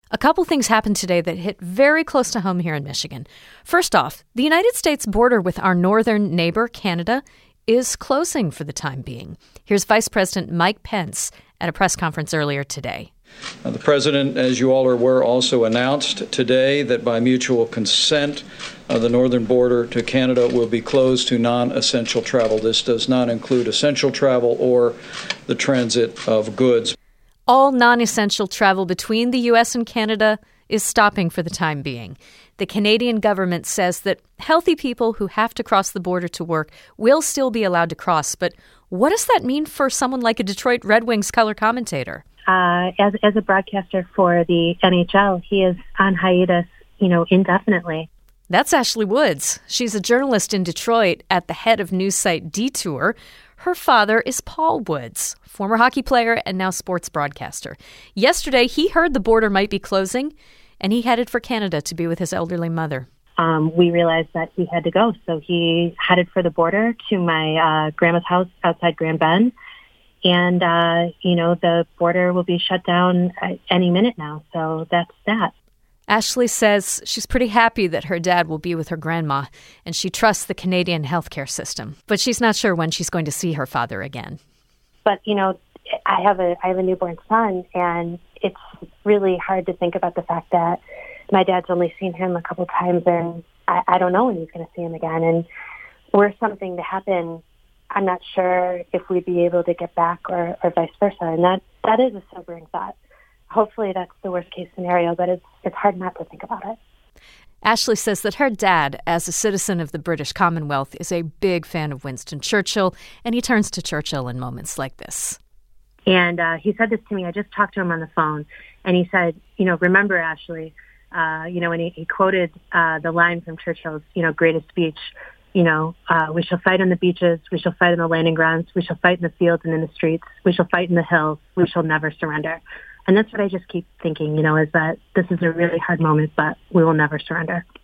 A couple things happened today that hit very close to home here in Michigan. First off, the United States border with our northern neighbor, Canada, is closing for the time being. Here's Vice President Mike Pence at a press conference earlier today. The President, as you all are aware, also announced today that by mutual consent, the northern border to Canada will be closed to non-essential travel. This does not include essential travel or the transit of goods. All non-essential travel between the U.S. and Canada is stopping for the time being. The Canadian government says that healthy people who have to cross the border to work will still be allowed to cross. But what does that mean for someone like a Detroit Red Wings color commentator? As a broadcaster for the NHL, he is on hiatus, indefinitely. That's Ashley Woods. She's a journalist in Detroit at the head of news site Detour. Her father is Paul Woods, former hockey player and now sports broadcaster. Yesterday, he heard the border might be closing, and he headed for Canada to be with his elderly mother. We realized that he had to go, so he headed for the border to my grandma's house outside Grand Bend. And, the border will be shut down any minute now, so that's that. Ashley says she's pretty happy that her dad will be with her grandma, and she trusts the Canadian healthcare system. But she's not sure when she's going to see her father again. But, I have a newborn son, and it's really hard to think about the fact that my dad's only seen him a couple times, and I don't know when he's going to see him again. And were something to happen, I'm not sure if we'd be able to get back or vice versa. And that is a sobering thought. Hopefully that's the worst case scenario, but it's hard not to think about it. Ashley says that her dad, as a citizen of the British Commonwealth, is a big fan of Winston Churchill, and he turns to Churchill in moments like this. And he said this to me. I just talked to him on the phone, and he said, remember, Ashley, and he quoted the line from Churchill's, greatest speech, we shall fight on the beaches, we shall fight on the landing grounds, we shall fight in the fields and in the streets, we shall fight in the hills, we shall never surrender. And that's what I just keep thinking, is that this is a really hard moment, but we will never surrender.